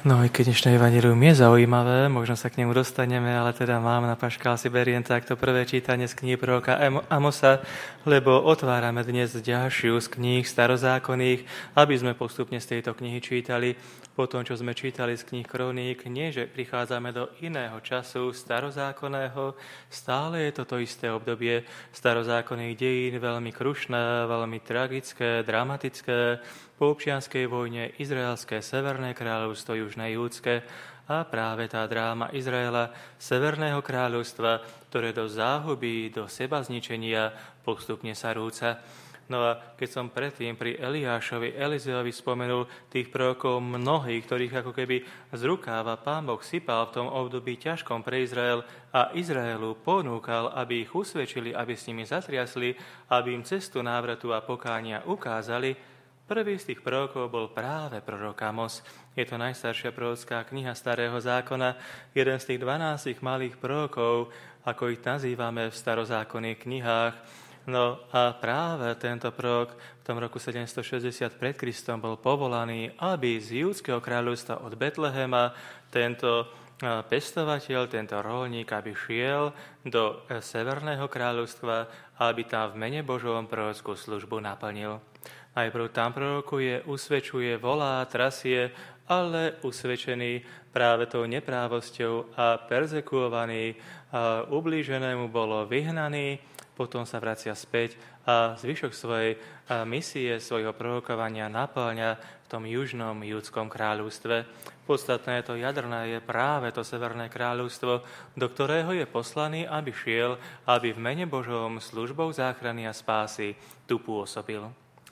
No i keď dnešné evanjelium je zaujímavé, možno sa k nemu dostaneme, ale teda mám na paškál si beriem takto prvé čítanie z knihy proroka Amosa, lebo otvárame dnes ďalšiu z kníh starozákonných, aby sme postupne z tejto knihy čítali. Po tom, čo sme čítali z kníh kroník, nie že prichádzame do iného času starozákonného, stále je toto isté obdobie starozákonných dejín, veľmi krušné, veľmi tragické, dramatické. Po občianskej vojne izraelské Severné kráľovstvo, južné Júdske a práve tá dráma Izraela, Severného kráľovstva, ktoré do záhuby, do sebazničenia postupne sa rúca. No a keď som predtým pri Eliášovi, Elizeovi spomenul tých prorokov mnohých, ktorých ako keby z rukáva Pán Boh sypal v tom období ťažkom pre Izrael a Izraelu ponúkal, aby ich usvedčili, aby s nimi zatriasli, aby im cestu návratu a pokánia ukázali. Prvý z tých prorokov bol práve prorok Amos. Je to najstaršia prorocká kniha Starého zákona, jeden z tých 12 malých prorokov, ako ich nazývame v starozákonných knihách. No a práve tento prorok v tom roku 760 pred Kristom bol povolaný, aby z Júdskeho kráľovstva od Betlehema tento pestovateľ, tento roľník, aby šiel do Severného kráľovstva, aby tam v mene Božom prorockú službu naplnil. Najprv tam prorokuje, usvedčuje, volá, trasie, ale usvedčený práve tou neprávosťou a perzekuovaný, a ublíženému bolo vyhnaný, potom sa vracia späť a zvyšok svojej misie, svojho prorokovania naplňa v tom južnom Júdskom kráľovstve. Podstatné to jadrné je práve to Severné kráľovstvo, do ktorého je poslaný, aby šiel, aby v mene Božom službou záchrany a spásy tu pôsobil.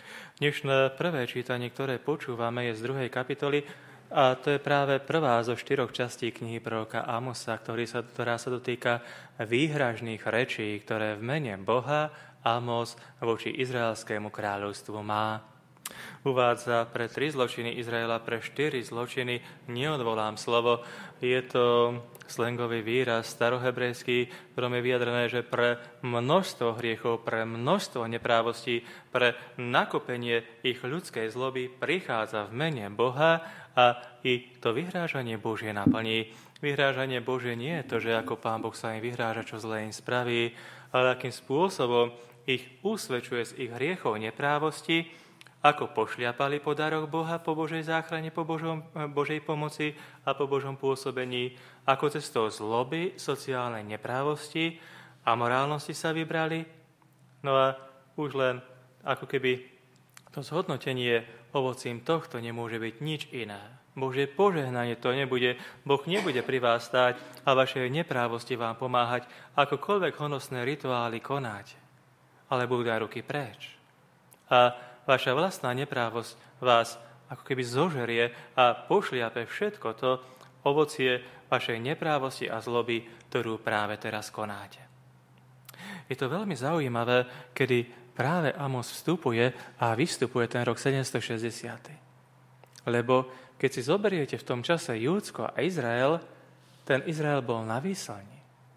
Dnešné prvé čítanie, ktoré počúvame, je z 2. kapitoly a to je práve prvá zo 4 častí knihy proroka Amosa, ktorá sa dotýka výhražných rečí, ktoré v mene Boha Amos voči izraelskému kráľovstvu má. Uvádza pre 3 zločiny Izraela, pre 4 zločiny neodvolám slovo. Je to slangový výraz starohebrejský, v ktorom je vyjadrené, že pre množstvo hriechov, pre množstvo neprávostí, pre nakopenie ich ľudskej zloby prichádza v mene Boha a i to vyhrážanie Božie naplní. Vyhrážanie Božie nie je to, že ako Pán Boh sa im vyhráža, čo zlé im spraví, ale akým spôsobom ich usvedčuje z ich hriechov neprávosti, ako pošliapali po daroch Boha, po Božej záchrane, po Božej pomoci a po Božom pôsobení, ako cestou zloby, sociálnej neprávosti a morálnosti sa vybrali. No a už len ako keby to zhodnotenie ovocím tohto nemôže byť nič iné. Božie požehnanie to nebude, Boh nebude pri vás stáť a vašej neprávosti vám pomáhať, akokoľvek honosné rituály konáte, ale budú dať ruky preč. A vaša vlastná neprávosť vás ako keby zožerie a pošliape všetko to ovocie vašej neprávosti a zloby, ktorú práve teraz konáte. Je to veľmi zaujímavé, kedy práve Amos vstupuje a vystupuje ten rok 760. Lebo keď si zoberiete v tom čase Júdsko a Izrael, ten Izrael bol na výslni.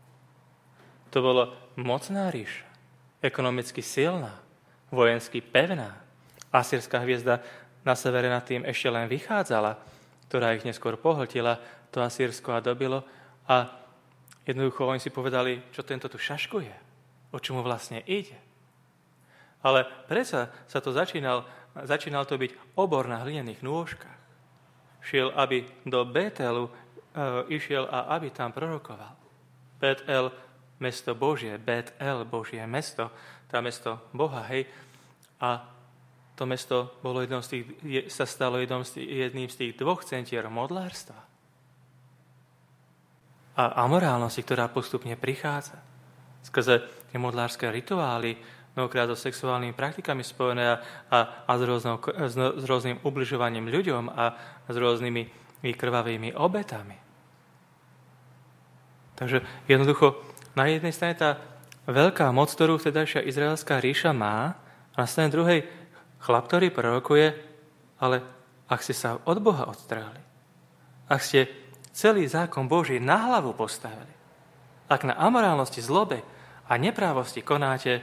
To bolo mocná ríša, ekonomicky silná, vojensky pevná. Asýrská hviezda na severe nad tým ešte len vychádzala, ktorá ich neskôr pohltila, to Asýrsko a dobilo. A jednoducho oni si povedali, čo tento tu šaškuje, o čomu vlastne ide. Ale predsa sa to začínal to byť obor na hlinených nôžkach. Šiel, aby do Betelu išiel a aby tam prorokoval. Betel, mesto Božie, Betel, Božie mesto, tá mesto Boha, hej. A to mesto bolo sa stalo jedným z tých 2 centier modlárstva a amorálnosti, ktorá postupne prichádza. Skrze tie modlárske rituály, mnohokrát so sexuálnymi praktikami spojené a s rôznym ubližovaním ľuďom a s rôznymi krvavými obetami. Takže jednoducho, na jednej strane tá veľká moc, ktorú vtedajšia izraelská ríša má, a na strane druhej chlap, ktorý prorokuje, ale ak ste sa od Boha odstrhli, ak ste celý zákon Boží na hlavu postavili, ak na amorálnosti, zlobe a neprávosti konáte,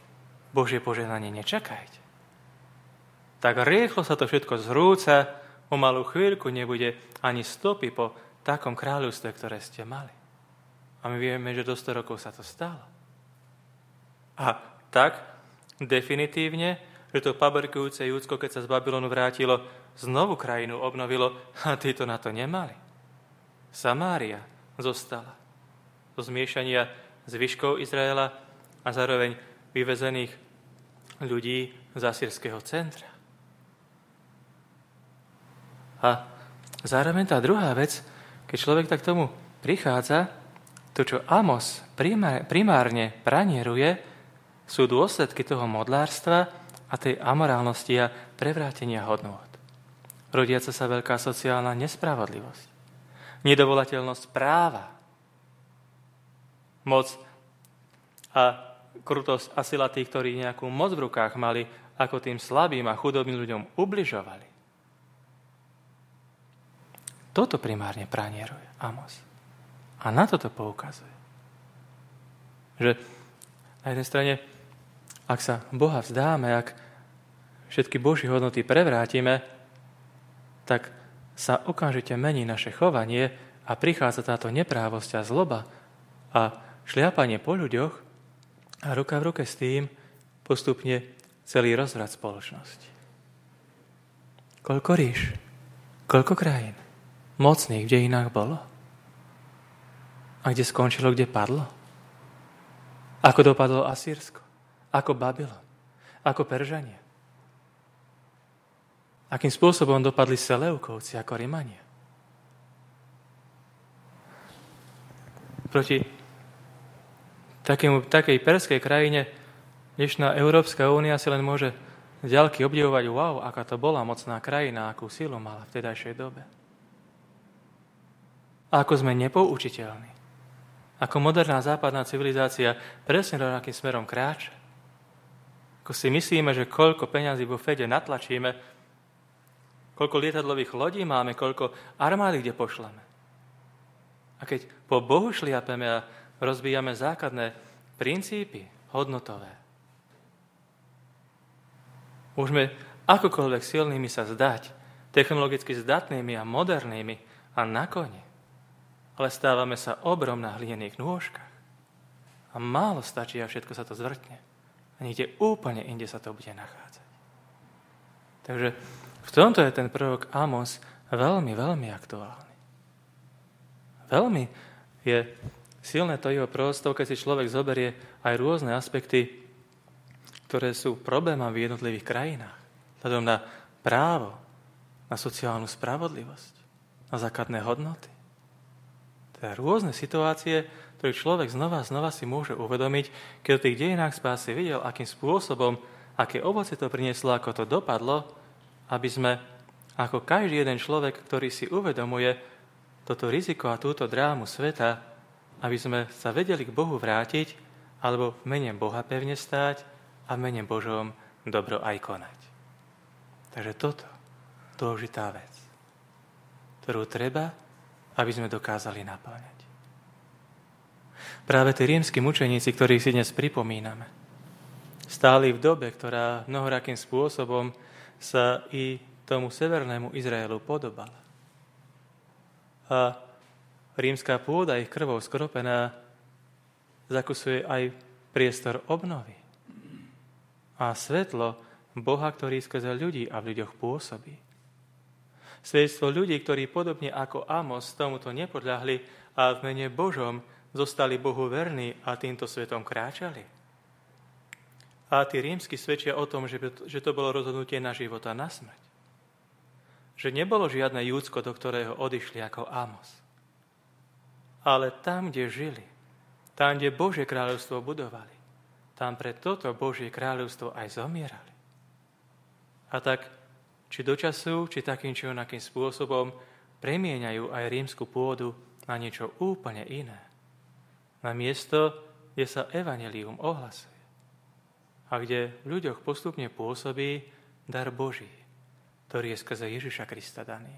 Božie požehnanie nečakajte. Tak rýchlo sa to všetko zrúca, O malú chvíľku nebude ani stopy po takom kráľovstve, ktoré ste mali. A my vieme, že do 100 rokov sa to stalo. A tak definitívne, že to paberkujúce Júdsko, keď sa z Babylonu vrátilo, znovu krajinu obnovilo a títo na to nemali. Samária zostala zo zmiešania zvyškov Izraela a zároveň vyvezených ľudí z asýrskeho centra. A zároveň tá druhá vec, keď človek tak tomu prichádza, to, čo Amos primárne pranieruje, sú dôsledky toho modlárstva a tej amorálnosti a prevrátenia hodnôt. Rodiaca sa veľká sociálna nespravodlivosť, nedovolateľnosť práva, moc a krutosť a sila tých, ktorí nejakú moc v rukách mali, ako tým slabým a chudobným ľuďom ubližovali. Toto primárne pranieruje Amos. A na toto poukazuje. Že na jednej strane, ak sa Boha vzdáme, ak všetky Božie hodnoty prevrátime, tak sa okamžite mení naše chovanie a prichádza táto neprávosť a zloba a šliapanie po ľuďoch a ruka v ruke s tým postupne celý rozvrat spoločnosti. Koľko ríš, koľko krajín mocných v dejinách bolo? A kde skončilo, kde padlo? Ako dopadlo Asýrsko? Ako Babylon? Ako Peržania? Akým spôsobom dopadli Seleukovci ako Rimania? Proti takej perskej krajine dnešná Európska únia si len môže z ďalky obdivovať, wow, aká to bola mocná krajina, akú silu mala v tedajšej dobe. A ako sme nepoučiteľní. Ako moderná západná civilizácia presne rovnakým smerom kráča. Ako si myslíme, že koľko peňazí vo Fede natlačíme, koľko lietadlových lodí máme, koľko armády kde pošleme. A keď po Bohu šliapeme a rozbíjame základné princípy hodnotové, môžeme akokoľvek silnými sa zdať, technologicky zdatnými a modernými a na koni, ale stávame sa obrom na hlinených nôžkach. A málo stačí a všetko sa to zvrtne. A niekde úplne inde sa to bude nachádzať. Takže v tomto je ten prorok Amos veľmi, veľmi aktuálny. Veľmi je silné to jeho proroctvo, keď si človek zoberie aj rôzne aspekty, ktoré sú problémami v jednotlivých krajinách. Vzhľadom na právo, na sociálnu spravodlivosť, na základné hodnoty. Teda rôzne situácie, ktoré človek znova si môže uvedomiť, keď v tých dejinách spásy videl, akým spôsobom, aké ovoce to prinieslo, ako to dopadlo, aby sme, ako každý jeden človek, ktorý si uvedomuje toto riziko a túto drámu sveta, aby sme sa vedeli k Bohu vrátiť, alebo v mene Boha pevne stáť a v mene Božom dobro aj konať. Takže toto je dôležitá vec, ktorú treba, aby sme dokázali naplňať. Práve tí rímski mučeníci, ktorých si dnes pripomíname, stáli v dobe, ktorá mnohorakým spôsobom sa i tomu severnému Izraelu podobala. A rímska pôda, ich krvou skropená, zakusuje aj priestor obnovy. A svetlo Boha, ktorý skrze ľudí a v ľuďoch pôsobí. Svedectvo ľudí, ktorí podobne ako Amos tomuto nepodľahli a v mene Božom zostali Bohu verní a týmto svetom kráčali. A tí rímski svedčia o tom, že to bolo rozhodnutie na život a na smrť. Že nebolo žiadne Júdsko, do ktorého odišli ako Amos. Ale tam, kde žili, tam, kde Božie kráľovstvo budovali, tam pre toto Božie kráľovstvo aj zomierali. A tak či do času, či takým či onakým spôsobom premieňajú aj rímsku pôdu na niečo úplne iné. Na miesto, kde sa evanjelium ohlasuje a kde v ľuďoch postupne pôsobí dar Boží, ktorý je skrze Ježiša Krista daný.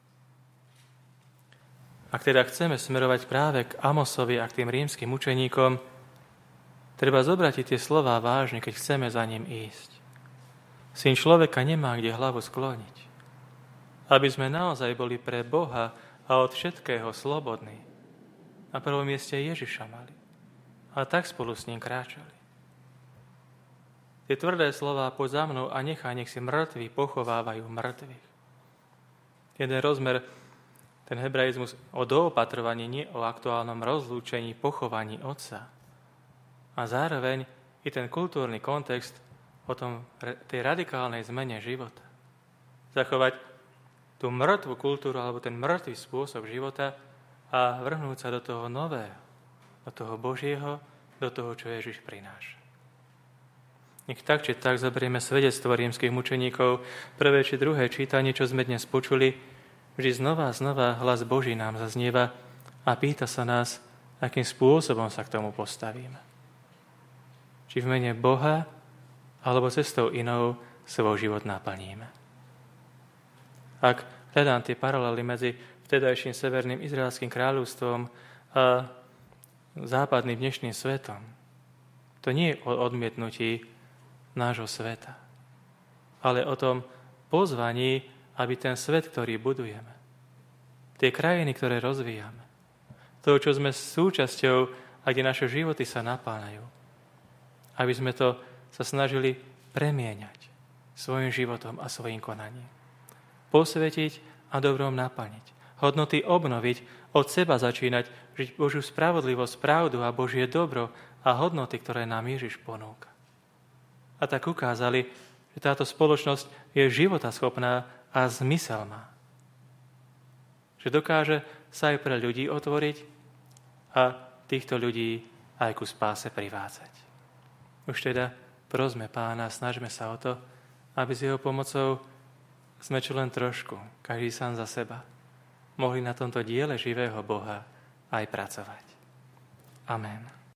Ak teda chceme smerovať práve k Amosovi a k tým rímskym učeníkom, treba zobrať tie slová vážne, keď chceme za ním ísť. Syn človeka nemá kde hlavu skloniť. aby sme naozaj boli pre Boha a od všetkého slobodní. Na prvom mieste Ježiša mali. A tak spolu s ním kráčali. Tie tvrdé slová poď za mnou a nech si mŕtvi pochovávajú mŕtvych. Jeden rozmer, ten hebraizmus o doopatrovaní, nie o aktuálnom rozlúčení, pochovaní otca. A zároveň i ten kultúrny kontext o tej radikálnej zmene života. Zachovať tú mŕtvu kultúru alebo ten mŕtvý spôsob života a vrhnúť sa do toho nového, do toho Božieho, do toho, čo Ježiš prináša. Nech tak, či tak zoberieme svedectvo rímskych mučeníkov, prvé či druhé čítanie, čo sme dnes počuli, vždy znova a znova hlas Boží nám zaznieva a pýta sa nás, akým spôsobom sa k tomu postavíme. Či v mene Boha, alebo cestou inou svoj život naplníme. Ak hľadám tie paralely medzi vtedajším severným izraelským kráľovstvom a západným dnešným svetom, to nie je o odmietnutí nášho sveta, ale o tom pozvaní, aby ten svet, ktorý budujeme, tie krajiny, ktoré rozvíjame, to, čo sme súčasťou a kde naše životy sa napáľajú, aby sme to sa snažili premieňať svojim životom a svojim konaním. Posvetiť a dobrom naplniť. Hodnoty obnoviť, od seba začínať, žiť Božiu spravodlivosť, pravdu a Božie dobro a hodnoty, ktoré nám Ježiš ponúka. A tak ukázali, že táto spoločnosť je životaschopná a zmyselná. Že dokáže sa aj pre ľudí otvoriť a týchto ľudí aj ku spáse privádzať. Už teda prosme Pána, snažme sa o to, aby s jeho pomocou sme čo len trošku, každý sám za seba, mohli na tomto diele živého Boha aj pracovať. Amen.